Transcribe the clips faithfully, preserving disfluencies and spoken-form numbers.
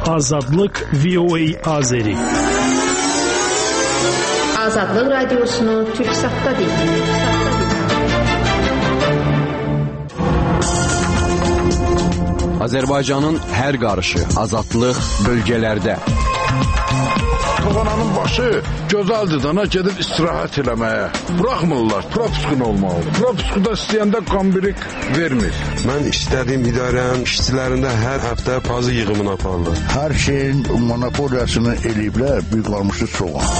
Azadlıq V O A Azeri. Azadlıq radiosunu Türksat'ta dinleyin. Azərbaycanın hər qarışı, azadlıq bölgələrdə. Toğananın başı gözəldir dana gedib istirahət eləməyə. Buraxmırlar, propiskun olmalıdır. Propiskuda istəyəndə qambirik vermir. Mən istədiyim idarənin işçilərində hər həftə pazı yığımını aparılır. Hər şeyin monopoliyasını eləyiblər, büyük qalmışı soğan.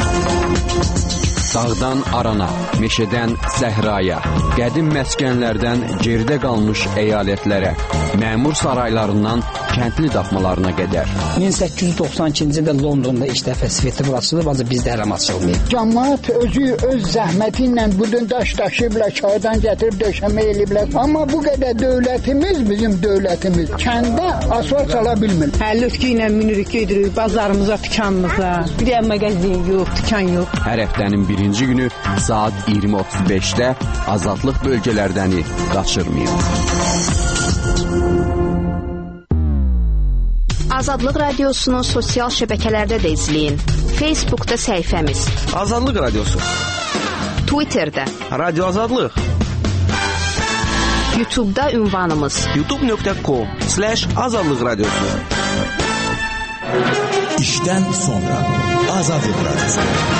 Dağdan arana, meşədən səhraya, qədim məskənlərdən geridə qalmış əyalətlərə, məmur saraylarından kəndli daxmalarına qədər. min səkkiz yüz doxsan ikinci ildə Londonda ilk dəfə festival açılıb, ancaq bizdə hələm açılmayıb. Cəmaət özü öz zəhməti ilə budun daş daşıyıblar, çaydan gətirib döşəmə eləyiblər. Amma bu qədər dövlətimiz, bizim dövlətimiz kəndə asfalt sala bilmir. Həllütkü ilə minirik gedirik bazarımıza, dükanımıza. Bir də mağazin yox, dükan yox. Hər həftənin birinci günü saat iyirmi otuz beşdə azadlıq bölgələrdəni qaçırmayın. Azadlıq radiosunu sosial şəbəkələrdə də izləyin. Facebookda səhifəmiz Azadlıq radiosu, Twitterdə Radio Azadlıq, YouTube'da ünvanımız youtube nöqtə com slash azadlıq radiosu. İşdən sonra Azadlıq radiosu.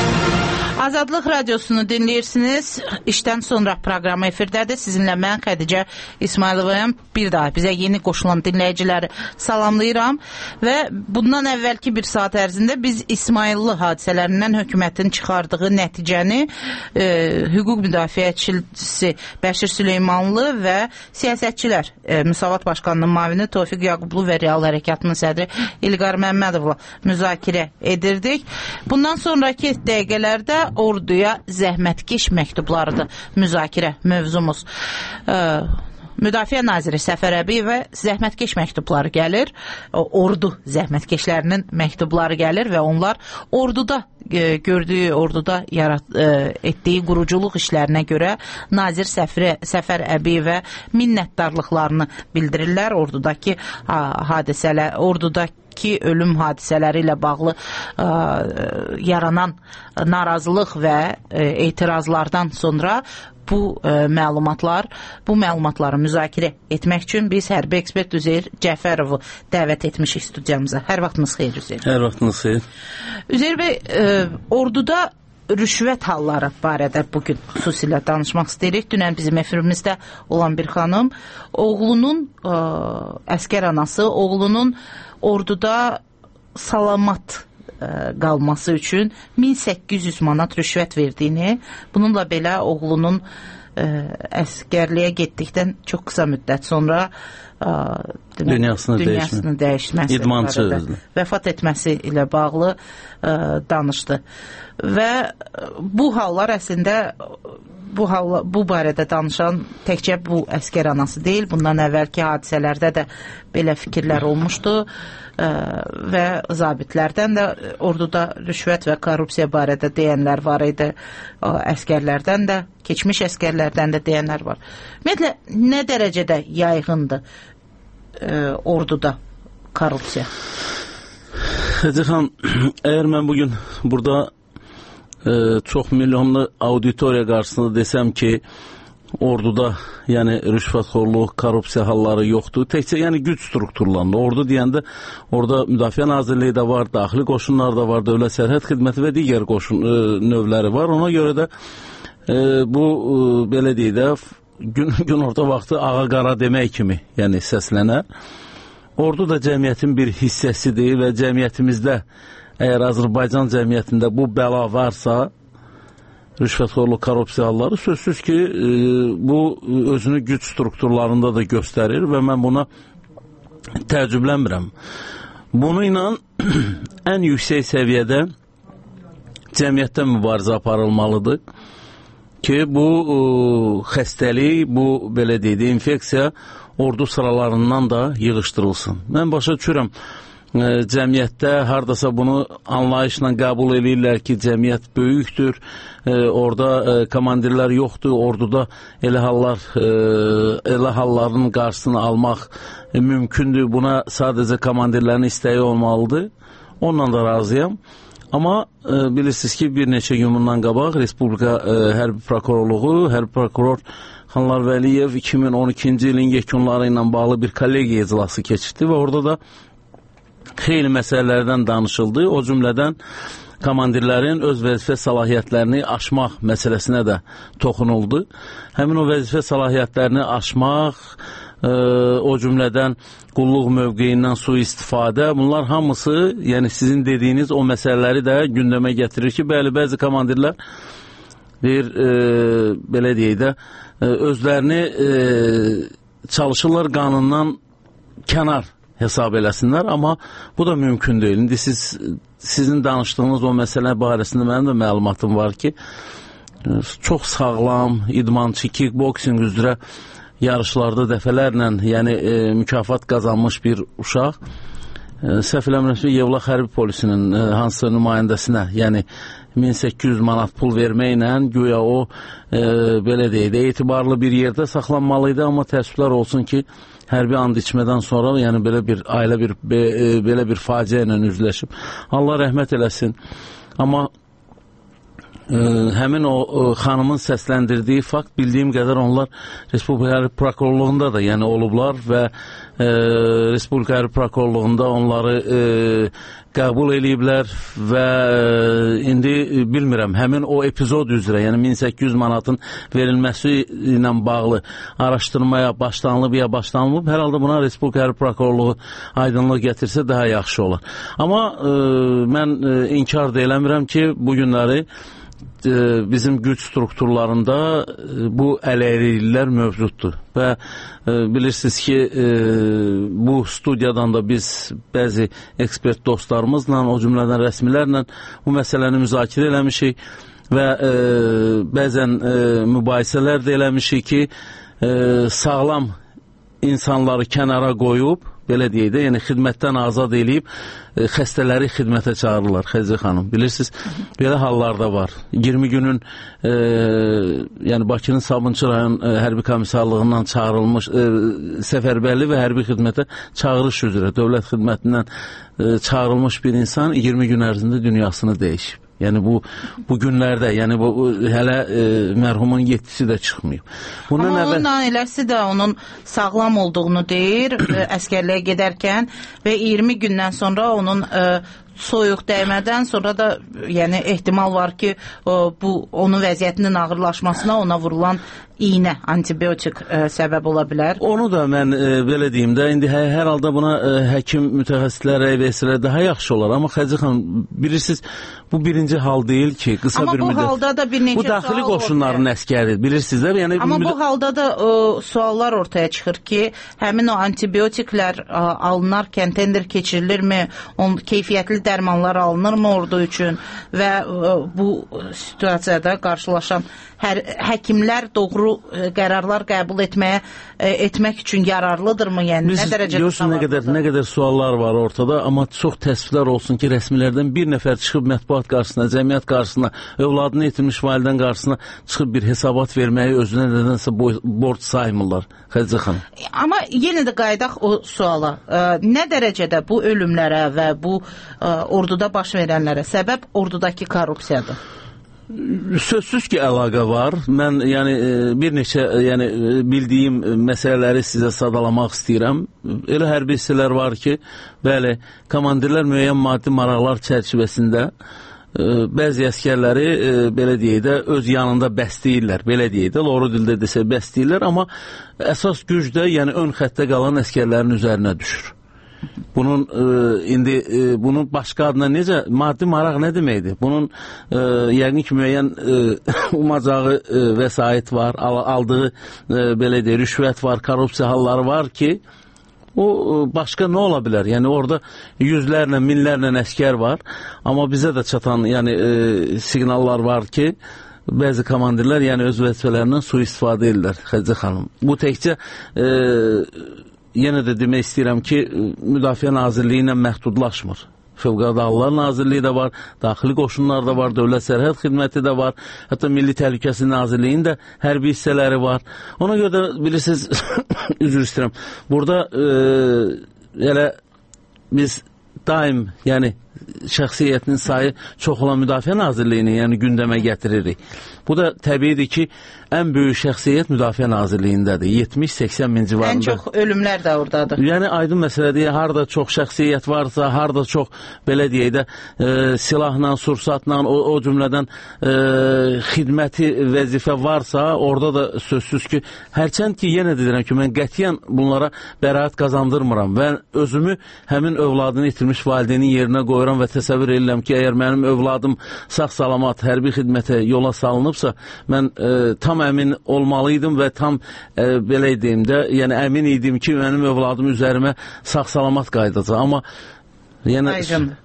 Azadlıq radiosunu dinləyirsiniz. İşdən sonra proqramı efirdədir. Sizinlə mən Xədicə İsmayılovayam. Bir daha bizə yeni qoşulan dinləyiciləri salamlayıram və bundan əvvəlki bir saat ərzində biz İsmayıllı hadisələrindən hökumətin çıxardığı nəticəni e, hüquq müdafiəçisi Bəşir Süleymanlı və siyasətçilər e, Müsavat Başkanının mavini Tofiq Yaqublu və Real Hərəkatının sədri İlqar Məmmədovla müzakirə edirdik. Bundan sonraki dəqiqələrdə orduya zəhmətkeş məktublarıdır müzakirə mövzumuz. E, Müdafiə Naziri Səfər Əbiyevə zəhmətkeş məktubları gəlir, ordu zəhmətkeşlərinin məktubları gəlir və onlar orduda e, gördüyü, orduda yarat, e, etdiyi quruculuq işlərinə görə Nazir Səfər, Səfər Əbiyevə minnətdarlıqlarını bildirirlər. Ordudakı ha, hadisələr, ordudakı ki ölüm hadisələri ilə bağlı ə, yaranan narazılıq və ə, etirazlardan sonra bu ə, məlumatlar, bu məlumatları müzakirə etmək üçün biz hərbi ekspert Üzeyir Cəfərovu dəvət etmişik studiyamıza. Hər vaxtınız xeyir Üzeyir. Hər vaxtınız xeyir. Üzeyir bəy, ə, orduda rüşvət halları barədə bugün xüsusilə danışmaq istəyirik. Dünən bizim efirimizdə olan bir xanım, oğlunun ə, əskər anası, oğlunun orduda salamat ə, qalması üçün min səkkiz yüz manat rüşvət verdiyini, bununla belə oğlunun ə, əskərliyə getdikdən çox qısa müddət sonra ə, dünyasını, dünyasını dəyişməsi, barədə, vəfat etməsi ilə bağlı ə, danışdı. Və bu hallar əslində bu, hal, bu barədə danışan təkcə bu əskər anası deyil, bundan əvvəlki hadisələrdə də belə fikirlər olmuşdu ə, və zabitlərdən də orduda rüşvət və korrupsiya barədə deyənlər var idi, ə, əskərlərdən də, keçmiş əskərlərdən də deyənlər var. Ümumiyyətlə, nə dərəcədə yayğındır ə, orduda korrupsiya? Xəcə xan, əgər mən bugün burada Ee, çox milyonlu auditoriya qarşısında desəm ki, orduda yəni rüşvətxorluq, korrupsiya halları yoxdur. Təkcə yəni güc strukturlarında. Ordu deyəndə orada Müdafiə Nazirliyi də var, daxili qoşunlar da var, Dövlət Sərhəd Xidməti və digər qoşun e, növləri var. Ona görə də e, bu e, belə deyək də gün, gün orta vaxtı ağa qara demək kimi yəni səslənər. Ordu da cəmiyyətin bir hissəsidir və cəmiyyətimizdə əgər Azərbaycan cəmiyyətində bu bəla varsa, rüşvətxorluq, korrupsiya halları, sözsüz ki, e, bu özünü güc strukturlarında da göstərir və mən buna təəccüblənmirəm. Bunu ilə ən yüksək səviyyədə cəmiyyətdə mübarizə aparılmalıdır ki, bu e, xəstəlik, bu belə deyək, infeksiya ordu sıralarından da yığışdırılsın. Mən başa düşürəm, cəmiyyətdə hardasa bunu anlayışla qəbul edirlər ki, cəmiyyət böyükdür, orada komandirlər yoxdur, orduda elə hallar, elə halların qarşısını almaq mümkündür, buna sadəcə komandirlərin istəyi olmalıdır, onunla da razıyam. Amma bilirsiniz ki, bir neçə gün bundan qabaq Respublika Hərbi Prokurorluğu, Hərbi Prokuror Xanlar Vəliyev iki min on ikinci ilin yekunları ilə bağlı bir kollegiya iclası keçirdi və orada da xeyli məsələlərdən danışıldı. O cümlədən komandirlərin öz vəzifə səlahiyyətlərini aşmaq məsələsinə də toxunuldu. Həmin o vəzifə səlahiyyətlərini aşmaq, e, o cümlədən qulluq mövqeyindən sui-istifadə, bunlar hamısı, yəni sizin dediyiniz o məsələləri də gündəmə gətirir ki, bəli, bəzi komandirlər bir, e, belə deyək də, e, özlərini e, çalışırlar qanundan kənar hesab eləsinlər, amma bu da mümkün deyil. İndi siz, sizin danışdığınız o məsələ barəsində mənim də məlumatım var ki, çox sağlam, idmançı, kickboxing üzrə yarışlarda dəfələrlə, yəni e, mükafat qazanmış bir uşaq, e, səhv eləmirəmsə, Yevlax Hərbi Polisinin e, hansısa nümayəndəsinə, yəni min səkkiz yüz manat pul verməklə güya o, e, belə deyək, etibarlı bir yerdə saxlanmalıydı, amma təəssüflər olsun ki, hərbi and içmədən sonra, yəni belə bir ailə bir be, e, belə bir faciə ilə üzləşib. Allah rəhmət eləsin. Amma e, həmin o e, xanımın səsləndirdiyi fakt, bildiyim qədər onlar Respublika Hərbi Prokurorluğunda da yəni olublar və e, Respublika Hərbi Prokurorluğunda onları e, qəbul eləyiblər və indi bilmirəm, həmin o epizod üzrə, yəni min səkkiz yüz manatın verilməsi ilə bağlı araşdırmaya başlanılıb ya başlanılıb, hər halda buna Respublika Hərbi Prokurorluğu aydınlıq gətirsə daha yaxşı olar. Amma e, mən e, inkar da eləmirəm ki, bu günləri bizim güc strukturlarında bu əleyhliklər mövcuddur və e, bilirsiniz ki, e, bu studiyadan da biz bəzi ekspert dostlarımızla, o cümlədən rəsmilərlə bu məsələni müzakirə eləmişik və e, bəzən e, mübahisələr də eləmişik ki, e, sağlam insanları kənara qoyub, belə deyək də, yəni xidmətdən azad eləyib, e, xəstələri xidmətə çağırırlar, Xədicə xanım. Bilirsiniz, belə hallar da var. iyirmi günün, e, yəni Bakının Sabunçu rayon e, hərbi komissarlığından çağırılmış, e, səfərbərli və hərbi xidmətə çağırış üzrə dövlət xidmətindən e, çağırılmış bir insan iyirmi gün ərzində dünyasını dəyişib. Yəni bu bu günlərdə, yəni bu hələ e, mərhumun yeddisi də çıxmayıb. Bundan Amma əvvəl... onun ailəsi də onun sağlam olduğunu deyir əskərliyə gedərkən və iyirmi gündən sonra onun e, soyuq dəymədən sonra da yəni ehtimal var ki, o, bu onun vəziyyətinin ağırlaşmasına ona vurulan iynə, antibiotik e, səbəb ola bilər. Onu da mən e, belə deyim də, indi hər, hər halda buna e, həkim mütəxəssislər rəy versələr daha yaxşı olar. Amma Xədicə xanım, bilirsiniz, bu birinci hal deyil ki, qısa Amma bir müddət. Amma bu halda da bir neçə bu daxili qoşunların əskəridir, bilirsiniz də. Yəni, Amma bu halda da o, suallar ortaya çıxır ki, həmin o antibiotiklər a, alınarkən tender keçirilirmi, on, keyfiyyətli dərmanlar alınırmı ordu üçün və a, bu situasiyada qarşılaşan hər, həkimlər doğru ə, qərarlar qəbul etməyə ə, etmək üçün yararlıdırmı? Yəni Biz, nə dərəcədə görürsün, nə qədər, nə qədər suallar var ortada, amma çox təəssüflər olsun ki, rəsmilərdən bir nəfər çıxıb mətbuat qarşısına, cəmiyyət qarşısına, övladını itirmiş validən qarşısına çıxıb bir hesabat verməyi özünə nədənsə borc saymırlar. Xədicə xanım. Amma yenə də qaydaq o suala. Ə, nə dərəcədə bu ölümlərə və bu ə, orduda baş verənlərə səbəb ordudakı korrupsiyadır? Sözsüz ki, əlaqə var. Mən yəni bir neçə yəni bildiyim məsələləri sizə sadalamaq istəyirəm. Elə hərbi hissələr var ki, bəli, komandirlər müəyyən maddi maraqlar çərçivəsində bəzi əskərləri belə deyək də öz yanında bəsləyirlər, belə deyək də, doğru dildə desə bəsləyirlər, amma əsas güc də yəni ön xəttə qalan əskərlərin üzərinə düşür. Bunun e, indi e, bunun başqa adına necə maddi maraq nə deməkdir? Bunun e, yəqin ki müəyyən e, umacağı e, vəsait var, al, aldığı e, belə deyək rüşvət var, korrupsiya halları var ki, o başqa nə ola bilər? Yəni orada yüzlərlə, minlərlə əskər var, amma bizə də çatan yəni e, siqnallar var ki, bəzi komandirlər yəni öz vəzifələrindən sui-istifadə edirlər, Xədicə xanım. Bu təkcə e, yenə də demək istəyirəm ki, Müdafiə Nazirliyi ilə məhdudlaşmır. Fövqəladə Hallar Nazirliyi də var, Daxili Qoşunlar da var, Dövlət Sərhəd Xidməti də var, hətta Milli Təhlükəsizlik Nazirliyinin də hərbi hissələri var. Ona görə də bilirsiniz, üzr istəyirəm, burada e, elə biz daim, yəni şəxsiyyətinin sayı çox olan Müdafiə Nazirliyini yəni gündəmə gətiririk. Bu da təbiidir ki, ən böyük şəxsiyyət Müdafiə Nazirliyindədir. yetmiş səksən min civarında. Ən çox ölümlər də oradadır. Yəni aydın məsələdir, harda çox şəxsiyyət varsa, harda çox belə deyək də e, silahla, sursatla, o, o cümlədən e, xidməti vəzifə varsa, orada da sözsüz ki, hərçənd ki, yenə deyirəm ki, mən qətiyyən bunlara bəraət qazandırmıram və özümü həmin övladını itirmiş valideynin yerinə qoyuram və təsəvvür edirəm ki, əgər mənim övladım sağ-salamat hərbi xidmətə yola salınıbsa, mən e, tam əmin olmalıydım və tam e, belə deyim də, yəni əmin idim ki, mənim övladım üzərimə sağ-salamat qayıdacaq. Amma yəni...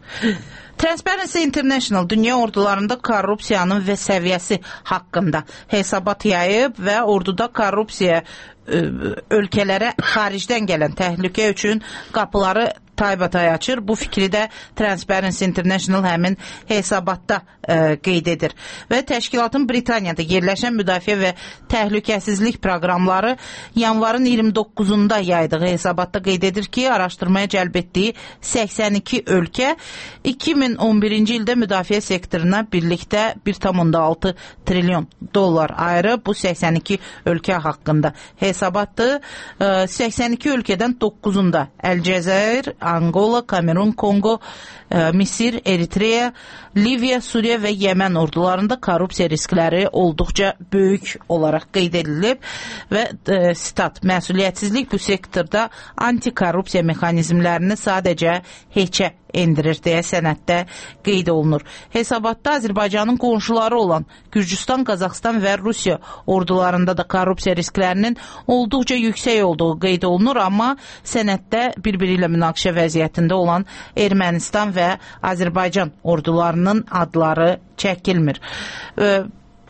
Transparency International dünya ordularında korrupsiyanın və səviyyəsi haqqında hesabat yayıb və orduda korrupsiya ə, ölkələrə xaricdən gələn təhlükə üçün qapıları taybatay açır. Bu fikri də Transparency International həmin hesabatda ə, qeyd edir. Və təşkilatın Britaniyada yerləşən müdafiə və təhlükəsizlik proqramları yanvarın iyirmi doqquzunda yaydığı hesabatda qeyd edir ki, araşdırmaya cəlb etdiyi səksən iki ölkə iki min on birinci ildə müdafiə sektoruna birlikdə bir tam altı trilyon dollar ayırıb. Bu səksən iki ölkə haqqında hesabatdır. Ə, səksən iki ölkədən doqquzunda Əlcəzair, Angola, Kamerun, Kongo, e, Misir, Eritreya, Liviya, Suriya və Yəmən ordularında korrupsiya riskləri olduqca böyük olaraq qeyd edilib və e, sitat, məsuliyyətsizlik bu sektorda antikorrupsiya mexanizmlərini sadəcə heçə endirir deyə sənəddə qeyd olunur. Hesabatda Azərbaycanın qonşuları olan Gürcüstan, Qazaxstan və Rusiya ordularında da korrupsiya risklərinin olduqca yüksək olduğu qeyd olunur, amma sənəddə bir-biri ilə münaqişə vəziyyətində olan Ermənistan və Azərbaycan ordularının adları çəkilmir. E,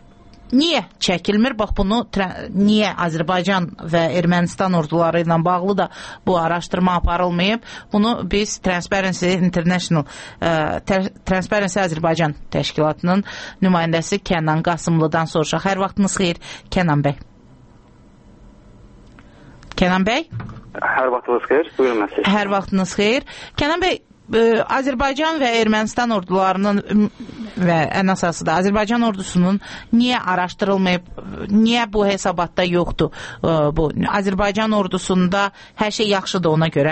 Niyə çəkilmir? Bax, bunu niyə Azərbaycan və Ermənistan orduları ilə bağlı da bu araşdırma aparılmayıb? Bunu biz Transparency International, ə, Transparency Azərbaycan təşkilatının nümayəndəsi Kənan Qasımlıdan soruşaq. Hər vaxtınız xeyir, Kənan bəy. Kənan bəy? Hər vaxtınız xeyir, buyurun məsəl. Hər vaxtınız xeyir. Kənan bəy, Azərbaycan və Ermənistan ordularının və ən əsası da Azərbaycan ordusunun niyə araşdırılmayıb, niyə bu hesabatda yoxdur? Bu Azərbaycan ordusunda hər şey yaxşıdır ona görə?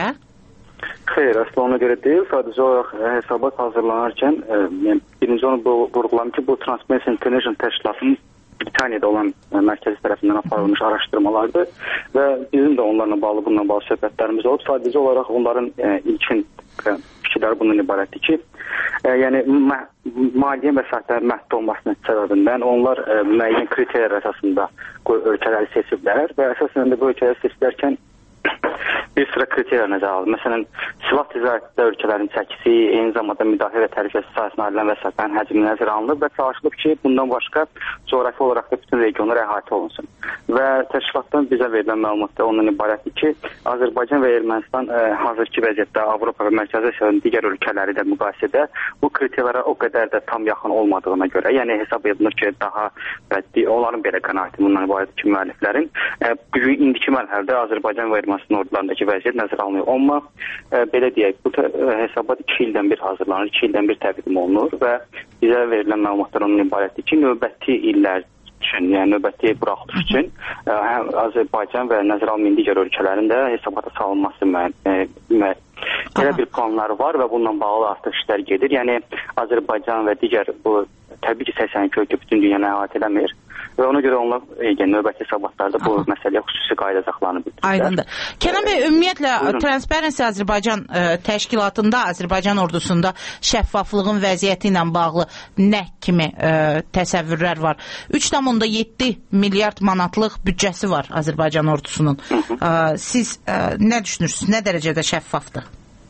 Xeyr, əslində ona görə deyil. Sadəcə olaraq hesabat hazırlanarkən yəni, birinci onu vurğulam ki, bu Transparency International təşkilatının Britaniyada olan mərkəzi tərəfindən aparılmış araşdırmalardır və bizim də onlarla bağlı, bununla bağlı söhbətlərimiz olub. Sadəcə olaraq onların e, ilkin fikirləri bundan ibarətdir ki, e, yəni maliyyə vəsaitlərin məhdud olmasının səbəbindən onlar e, müəyyən kriterlər əsasında ölkələri seçiblər və əsasən də bu ölkələri seçilərkən bir sıra kriterlər nəzərə alır. Məsələn, silah ticarətdə ölkələrin çəkisi, eyni zamanda müdafiə və təhlükəsizlik sahəsində ayrılan vəsaitlərin həcmi nəzərə alınıb və çalışılıb ki, bundan başqa coğrafi olaraq da bütün regionlar əhatə olunsun. Və təşkilatdan bizə verilən məlumatda ondan ibarətdir ki, Azərbaycan və Ermənistan ə, hazırki vəziyyətdə Avropa və Mərkəzi Asiyanın digər ölkələri ilə müqayisədə bu kriterlərə o qədər də tam yaxın olmadığına görə, yəni hesab edilir ki, daha bəddi, onların belə qənaəti bundan ibarətdir ki, müəlliflərin ə, indiki mərhələdə Azərbaycan və Ermənistan ordularındakı vəziyyət nəzərə alınıyor. Amma e, belə deyək, bu hesabat iki ildən bir hazırlanır, iki ildən bir təqdim olunur və bizə verilən məlumatlar onun ibarətdir ki, növbəti illər üçün, yəni növbəti buraxılış üçün e, həm Azərbaycan və nəzərə alınmayan digər ölkələrin də hesabata salınması müəyyən belə bir planları var və bununla bağlı artıq işlər gedir. Yəni Azərbaycan və digər bu təbii ki, səksən iki ölkə bütün dünyanı əhatə eləmir və ona görə onlar yəni, növbəti hesabatlarda bu Aha. məsələyə xüsusi qayıdacaqlarını bildirirlər. Aydındır. Kənan bəy, ümumiyyətlə Buyurun. Transparency Azərbaycan ə, təşkilatında, Azərbaycan ordusunda şəffaflığın vəziyyəti ilə bağlı nə kimi ə, təsəvvürlər var? üç tam yeddi milyard manatlıq büdcəsi var Azərbaycan ordusunun. Ə, siz ə, nə düşünürsünüz? Nə dərəcədə şəffafdır?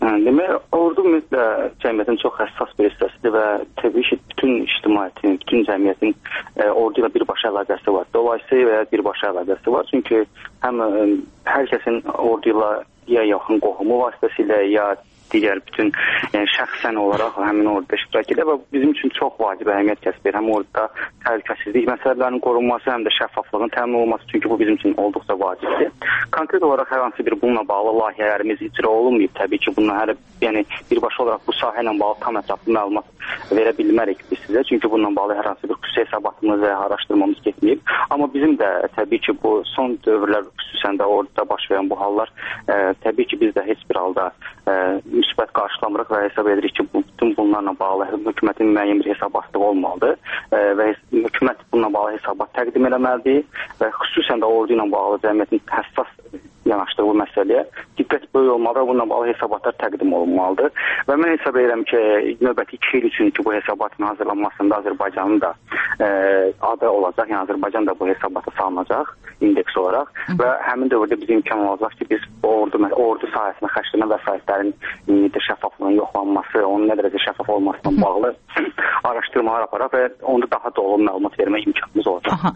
Demək, ordu ümumiyyətlə cəmiyyətin çox həssas bir hissəsidir və təbii ki, bütün ictimaiyyətin, bütün cəmiyyətin e, ordu ilə birbaşa əlaqəsi var. Dolayısıyla və ya birbaşa əlaqəsi var. Çünki həm e, hər kəsin ordu ilə ya yaxın qohumu vasitəsilə, ya digər bütün yəni, şəxsən olaraq həmin orada iştirak edir və bizim üçün çox vacib əhəmiyyət kəsb edir. Həm orada təhlükəsizlik məsələlərinin qorunması, həm də şəffaflığın təmin olunması, çünki bu bizim üçün olduqca vacibdir. Konkret olaraq hər hansı bir bununla bağlı layihələrimiz icra olunmayıb. Təbii ki, bununla hər yəni birbaşa olaraq bu sahə ilə bağlı tam ətraflı məlumat verə bilmərik biz sizə. Çünki bununla bağlı hər hansı bir xüsusi hesabatımız və araşdırmamız getməyib. Amma bizim də təbii ki, bu son dövrlər xüsusən də orada baş verən bu hallar e, təbii ki, biz də heç bir halda e, müsbət qarşılamırıq və hesab edirik ki, bütün bunlarla bağlı hökumətin müəyyən bir hesabatlığı olmalıdır e, və hökumət bununla bağlı hesabat təqdim eləməlidir və xüsusən də ordu ilə bağlı cəmiyyətin həssas yanaşdığı bu məsələyə diqqət böyük olmalıdır, bununla bağlı hesabatlar təqdim olunmalıdır və mən hesab edirəm ki, növbəti iki il üçün ki, bu hesabatın hazırlanmasında Azərbaycanın da e, adı olacaq, yəni Azərbaycan da bu hesabata salınacaq indeks olaraq və həmin dövrdə bizim imkan olacaq ki, biz ordu, ordu sahəsində xərclənən vəsaitlərin ümumiyyətlə şəffaflığının yoxlanması, onun nə dərəcə şəffaf olmasına bağlı araşdırmalar aparaq və onda daha doğru məlumat vermək imkanımız olacaq. Aha.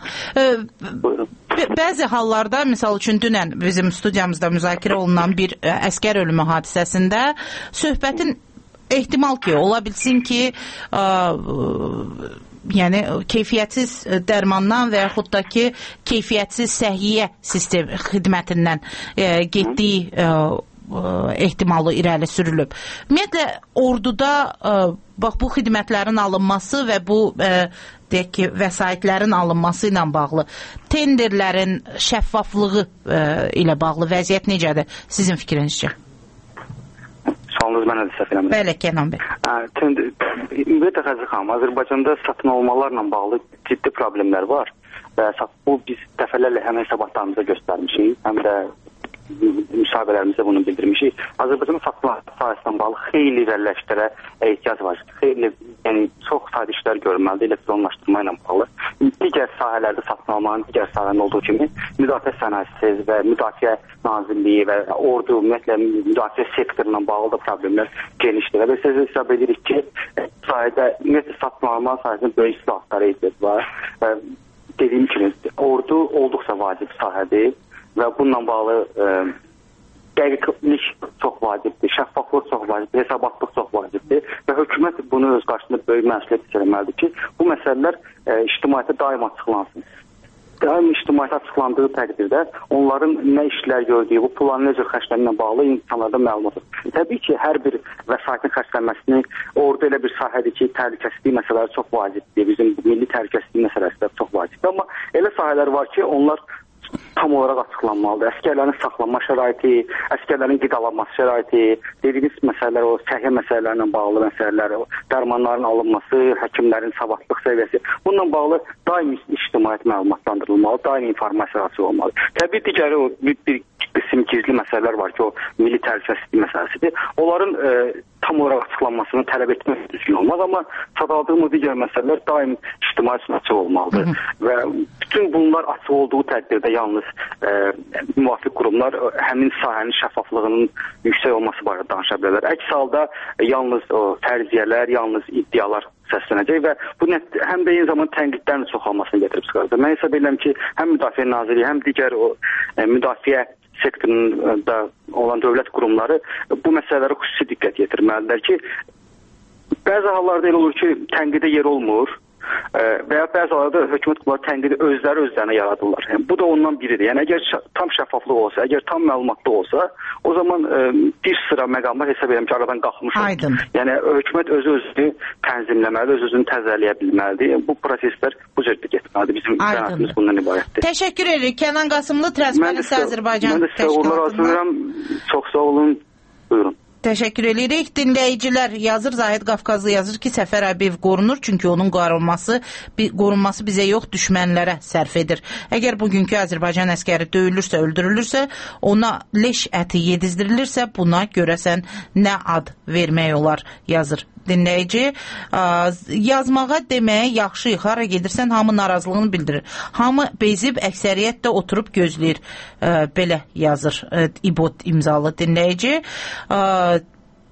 E, bəzi hallarda, misal üçün dünən bizim studiyamızda müzakirə olunan bir ə, əskər ölümü hadisəsində söhbətin ehtimal ki, ola bilsin ki, ə, ə, yəni keyfiyyətsiz dərmandan və yaxud da ki, keyfiyyətsiz səhiyyə sistem xidmətindən ə, getdiyi ə, ehtimalı irəli sürülüb. Ümumiyyətlə, orduda ə, bax, bu xidmətlərin alınması və bu ə, deyək ki, vəsaitlərin alınması ilə bağlı tenderlərin şəffaflığı ə, ilə bağlı vəziyyət necədir sizin fikrinizcə? Sualınız mənə də səhv eləmirəm. Bəli, Kenan bəy. Ümumiyyətlə, Xəzər xanım, Azərbaycanda satın almalarla bağlı ciddi problemlər var və bu biz dəfələrlə həm hesabatlarımıza göstərmişik, həm də müsahibələrimizdə bunu bildirmişik. Azərbaycanın satın sahəsindən bağlı xeyli irəliləşdirə ehtiyac var. Xeyli, yəni çox sadə işlər görülməlidir elektronlaşdırma ilə bağlı. Digər sahələrdə satın almanın digər sahələrində olduğu kimi müdafiə sənayesi və müdafiə nazirliyi və ordu, ümumiyyətlə müdafiə sektoruna bağlı da problemlər genişdir. Və siz hesab edirik ki, sahədə ümumiyyətlə satın alma sahəsində böyük islahatlara ehtiyac var. Və dediyim kimi, ordu olduqca vacib sahədir. Və bununla bağlı e, dəqiqlik çox vacibdir, şəffaflıq çox vacibdir, hesabatlıq çox vacibdir və hökumət bunu öz qarşısında böyük məsuliyyət keçirməlidir ki, bu məsələlər e, ictimaiyyətə daim açıqlansın. Daim ictimaiyyətə açıqlandığı təqdirdə onların nə işlər gördüyü, bu planın necə xərclənmə bağlı insanlarda məlumat olur. Təbii ki, hər bir vəsaitin xərclənməsini orada elə bir sahədir ki, təhlükəsizlik məsələləri çox vacibdir, bizim milli təhlükəsizlik məsələsi də çox vacibdir, amma elə sahələr var ki, onlar tam olaraq açıqlanmalıdır. Əskərlərin saxlanma şəraiti, əskərlərin qidalanması şəraiti, dediyiniz məsələlər, o səhiyyə məsələlərlə bağlı məsələlər, dərmanların alınması, həkimlərin savadlıq səviyyəsi, bununla bağlı daim ictimaiyyət məlumatlandırılmalı, daim informasiya açıq olmalı. Təbii digəri o bir, bir qism gizli məsələlər var ki, o milli təhlükəsizlik məsələsidir. Onların e, tam olaraq açıqlanmasını tələb etmək düzgün olmaz, amma sadaldığımız digər məsələlər daim ictimaiyyət üçün açıq olmalıdır. Hı -hı. Və bütün bunlar açıq olduğu təqdirdə yalnız e, müvafiq qurumlar həmin sahənin şəffaflığının yüksək olması barədə danışa bilərlər. Əks halda e, yalnız o fərziyyələr, yalnız iddialar səslənəcək və bu net, həm də eyni zamanda tənqidlərin çoxalmasını gətirib çıxaracaq. Mən hesab edirəm ki, həm Müdafiə Nazirliyi, həm digər o e, müdafiə sektorunda olan dövlət qurumları bu məsələlərə xüsusi diqqət yetirməlidirlər ki, bəzi hallarda elə olur ki, tənqidə yer olmur və ya bəzi hallarda hökumət qurumları tənqidi özləri özlərinə yaradırlar. Yəni, bu da ondan biridir. Yəni, əgər tam şəffaflıq olsa, əgər tam məlumatlı olsa, o zaman e, bir sıra məqamlar hesab edirəm ki, aradan qalxmış olur. Yəni, hökumət özü-özünü tənzimləməli, öz-özünü təzərləyə bilməlidir. Bu proseslər bu cürdə getməlidir. Bizim qənaətimiz bundan ibarətdir. Təşəkkür edirik. Kənan Qasımlı, Transparency Azərbaycan Təşkilatından. Mən də sizə uğurlar arzulayıram. Çox sağ olun. Buyurun. Təşəkkür edirik. Dinləyicilər yazır, Zahid Qafqazlı yazır ki, Səfər Əbiyev qorunur, çünki onun qorunması, qorunması bizə yox, düşmənlərə sərf edir. Əgər bugünkü Azərbaycan əskəri döyülürsə, öldürülürsə, ona leş əti yedizdirilirsə, buna görəsən nə ad vermək olar, yazır dinləyici. Yazmağa deməyə yaxşı, hara gedirsən, hamı narazılığını bildirir. Hamı bezib, əksəriyyət də oturub gözləyir. Belə yazır İbot imzalı dinləyici.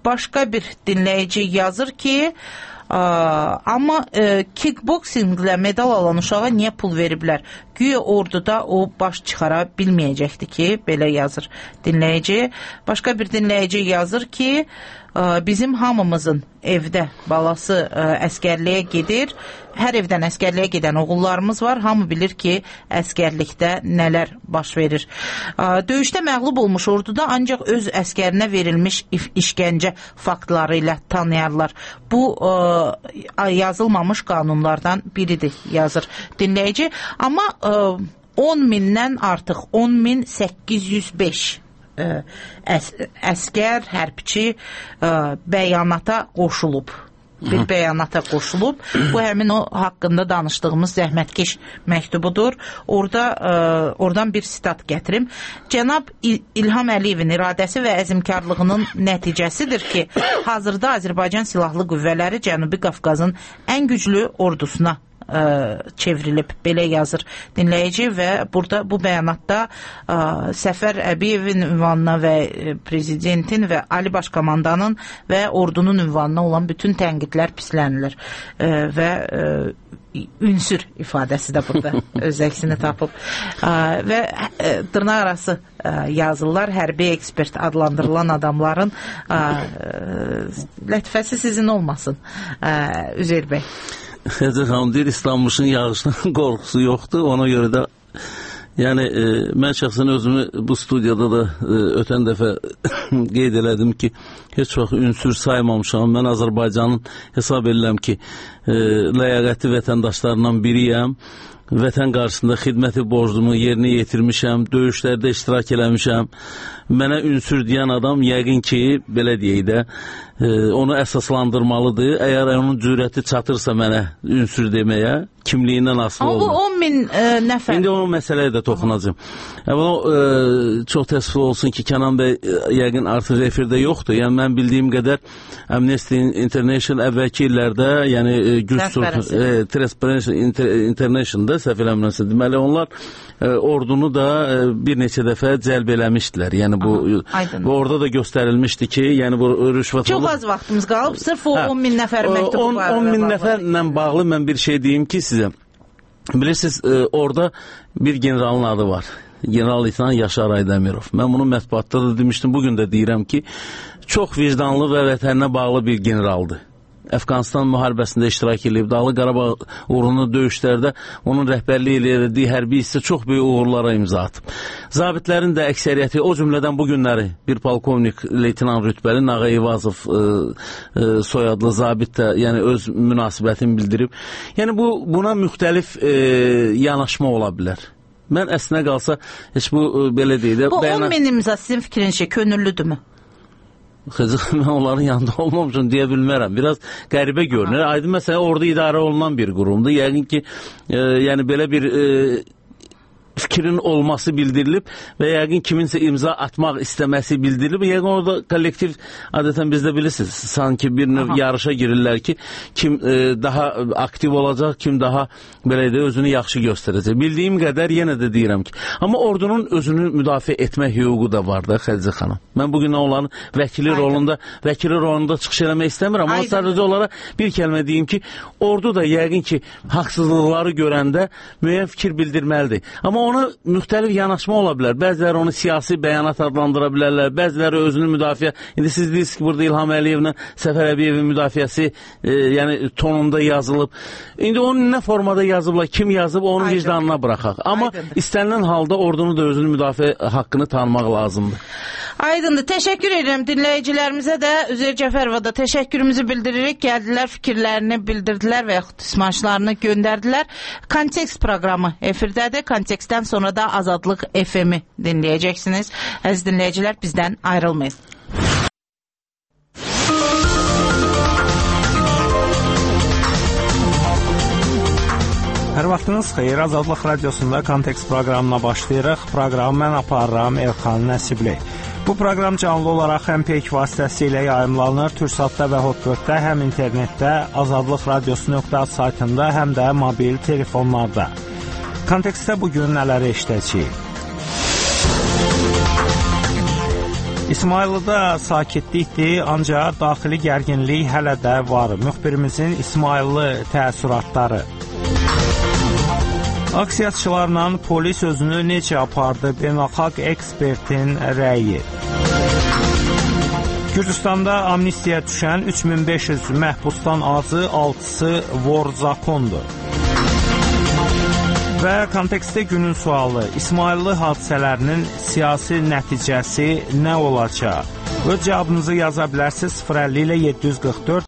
başqa bir dinləyici yazır ki, ə, amma ə, kickboxinglə medal alan uşağa niyə pul veriblər? Güya orduda o baş çıxara bilməyəcəkdi ki, belə yazır dinləyici. Başqa bir dinləyici yazır ki, ə, bizim hamımızın evdə balası ə, əskərliyə gedir. Hər evdən əskərliyə gedən oğullarımız var. Hamı bilir ki, əskərlikdə nələr baş verir. Ə, döyüşdə məğlub olmuş orduda ancaq öz əskərinə verilmiş işgəncə faktları ilə tanıyarlar. Bu ə, yazılmamış qanunlardan biridir, yazır dinləyici. Amma ə, on mindən artıq, on min səkkiz yüz beş ə, əs əskər, hərbçi ə, bəyanata qoşulub. Bir bəyanata qoşulub. Bu həmin o haqqında danışdığımız zəhmətkeş məktubudur. Orada ə, oradan bir sitat gətirim. Cənab İl İlham Əliyevin iradəsi və əzmkarlığının nəticəsidir ki, hazırda Azərbaycan Silahlı Qüvvələri Cənubi Qafqazın ən güclü ordusuna ə, çevrilib, belə yazır dinləyici və burada bu bəyanatda ə, Səfər Əbiyevin ünvanına və prezidentin və Ali Başkomandanın və ordunun ünvanına olan bütün tənqidlər pislənilir ə, və ə, ünsür ifadəsi də burada öz əksini tapıb ə, və ə, dırnaq arası ə, yazırlar, hərbi ekspert adlandırılan adamların ə, lətifəsi sizin olmasın ə, Üzeyir bəy. Xəzər xanım deyir, İstanbul'un yağışdan qorxusu yoxdur. Ona görə də yəni e, mən şəxsən özümü bu studiyada da e, ötən dəfə qeyd elədim ki, heç vaxt ünsür saymamışam. Mən Azərbaycanın hesab edirəm ki, e, ləyaqətli vətəndaşlarından biriyəm. Vətən qarşısında xidməti borcumu yerinə yetirmişəm, döyüşlərdə iştirak eləmişəm. Mənə ünsür deyən adam yəqin ki, belə deyək də, e, onu əsaslandırmalıdır. Əgər onun cürəti çatırsa mənə ünsür deməyə, kimliyindən asılı olmaz. Ama bu on min e, nəfər. İndi onun məsələyə də toxunacağım. Əvvəla e, çox təəssüf olsun ki, Kənan bəy e, yəqin artıq efirdə yoxdur. Yəni mən bildiyim qədər Amnesty International əvvəlki illərdə, yəni e, güc e, Transparency International'da səhv eləmirəmsə, deməli onlar e, ordunu da e, bir neçə dəfə cəlb eləmişdilər. Yəni bu, bu orada da göstərilmişdi ki, yəni bu rüşvət çox az vaxtımız qalıb, sırf o hə, on min nəfər məktubu on, on min nəfərlə bağlı mən bir şey deyim ki sizə. Bilirsiniz, e, orada bir generalın adı var. General-leytenant Yaşar Aydemirov. Mən bunu mətbuatda da demişdim, bugün də deyirəm ki, çox vicdanlı və vətəninə bağlı bir generaldır. Əfqanistan müharibəsində iştirak edib, Dağlıq Qarabağ uğrunda döyüşlərdə onun rəhbərliyi elədiyi hərbi hissə çox böyük uğurlara imza atıb. Zabitlərin də əksəriyyəti, o cümlədən bu günləri bir polkovnik, leytenant rütbəli Nağa Eyvazov e, e, soyadlı zabit də yəni öz münasibətini bildirib. Yəni bu buna müxtəlif e, yanaşma ola bilər. Mən əslinə qalsa heç bu e, belə deyil. Bu bəyanat... on min imza sizin fikrinizcə könüllüdürmü? Xızıq, mən onların yanında olmamışım deyə bilmərəm. Biraz qəribə görünür. Aydın məsələ orada idarə olunan bir qurumdur. Yəqin ki, e, yəni belə bir e, fikrin olması bildirilib və yəqin kiminsə imza atmaq istəməsi bildirilib. Yəqin orada kollektiv, adətən bizdə bilirsiniz, sanki bir növ Aha. yarışa girirlər ki, kim e, daha aktiv olacaq, kim daha belə də özünü yaxşı göstərəcək. Bildiyim qədər yenə də deyirəm ki, amma ordunun özünü müdafiə etmə hüququ da var da, Xədicə xanım. Mən bugün onların vəkili Aydın. rolunda, vəkili rolunda çıxış eləmək istəmirəm, amma sadəcə olaraq bir kəlmə deyim ki, ordu da yəqin ki, haqsızlıqları görəndə müəyyən fikir bildirməlidir. Amma ona müxtəlif yanaşma ola bilər. Bəziləri onu siyasi bəyanat adlandıra bilərlər, bəziləri özünü müdafiə. İndi siz deyirsiniz ki, burada İlham Əliyevlə Səfər Əbiyevin müdafiəsi e, yəni tonunda yazılıb. İndi onun nə formada yazıblar, kim yazıb, onun Aydın. vicdanına buraxaq. Amma Aydındır. istənilən halda ordunu da özünü müdafiə haqqını tanımaq lazımdır. Aydındır. Təşəkkür edirəm dinləyicilərimizə də, Üzeyir Cəfərova da təşəkkürümüzü bildiririk. Gəldilər, fikirlərini bildirdilər və yaxud ismarşlarını göndərdilər. Kontekst proqramı efirdədir. Kontekstdən sonra da Azadlıq F M-i dinləyəcəksiniz. Əziz dinləyicilər, bizdən ayrılmayın. Hər vaxtınız xeyir, Azadlıq Radiosunda Kontekst proqramına başlayırıq. Proqramı mən aparıram Elxan Nəsibli. Bu proqram canlı olaraq həm peyk vasitəsilə yayımlanır, Türksatda və Hotbird-də, həm internetdə, azadlıq radiosu nöqtə az saytında, həm də mobil telefonlarda. Kontekstdə bugün nələri eşidəcəyik? İsmayıllıda sakitlikdir, ancaq daxili gərginlik hələ də var. Müxbirimizin İsmayıllı təəssüratları. Aksiyaçılarla polis özünü necə apardı? Beynəlxalq ekspertin rəyi. Gürcüstanda amnistiyaya düşən üç min beş yüz məhbusdan azı altısı vorzakondur. Və kontekstdə günün sualı, İsmayıllı hadisələrinin siyasi nəticəsi nə olacaq? Öz cavabınızı yaza bilərsiniz sıfır əlli ilə yeddi yüz qırx dörd